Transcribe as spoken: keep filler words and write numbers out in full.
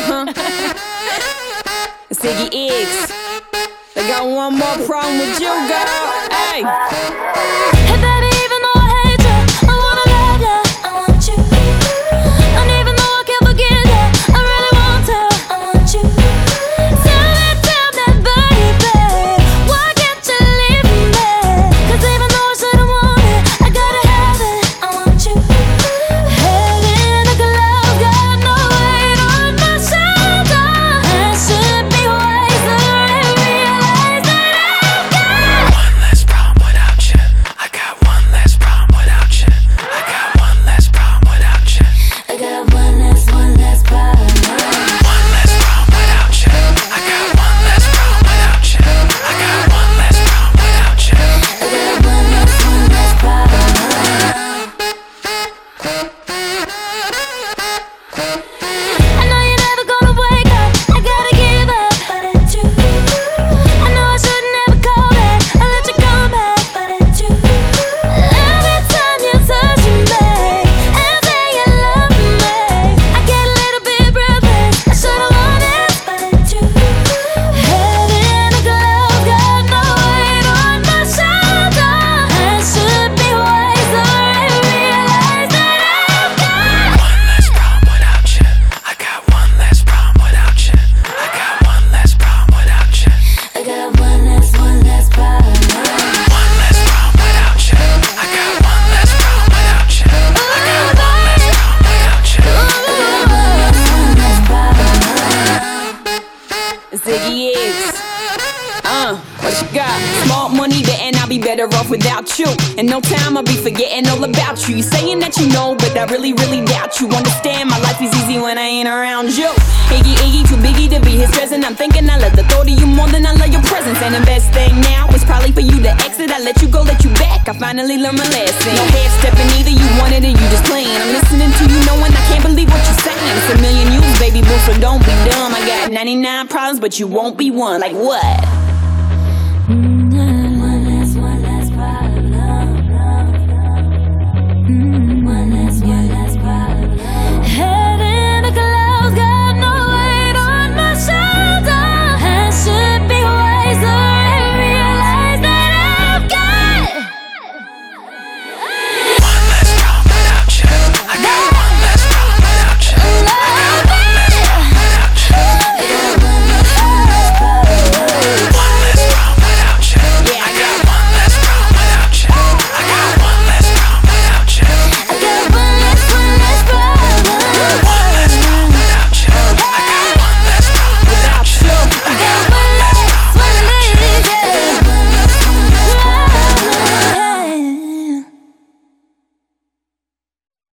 Uh-huh. It's Iggy Iggs. I got one more problem with you, girl. Hey. Hey baby, even though I hate you, I wanna love you, I want you. And even though I can't forget you, I really want to, I want you. Tell me, tell me, baby, why can't you leave me? Cause even though I shouldn't want it, I gotta have it, I want you. Head in a glove, got no weight on my shoulder. I should be wiser and realize that I've got one less problem without you. I got one less problem without you. I got one less problem without you. I got one less, one less problem. One less problem without you. I got one less problem without you. I got one less problem without you. I got one less, one less problem. I know you're never gonna wake up, I gotta give up, but it's you. I know I should never call back, I let you come back, but it's you. Every time you touch me and say you love me, I get a little bit breathless, I should've known it, but it's you. Head in a glove, got no weight on my shoulder. I should be wiser and realize that I've got One less problem without you. I got one less problem without you. I got one less problem without you. I got one less, one less problem. One less problem without you. I got one less problem without you. I got one less problem without you. I got one less, one less problem. It's Iggy Iggs. Uh, what you got? Small money, betting I'll be better off without you. In no time I'll be forgetting all about you. You saying that you know, but I really, really doubt you. Understand my life is easy when I ain't around you. Iggy Iggy, too biggy to be his present. I'm thinking I love the thought of you more than I love your presence. And the best thing now is probably for you to exit. I let you go, let you back. I finally learned my lesson. No half stepping either, you wanted it, you just playing. I'm listening to you knowing I can't believe what you're saying. It's a million yous, baby boo, so don't be dumb. I got ninety-nine problems, but you won't be one. Like what?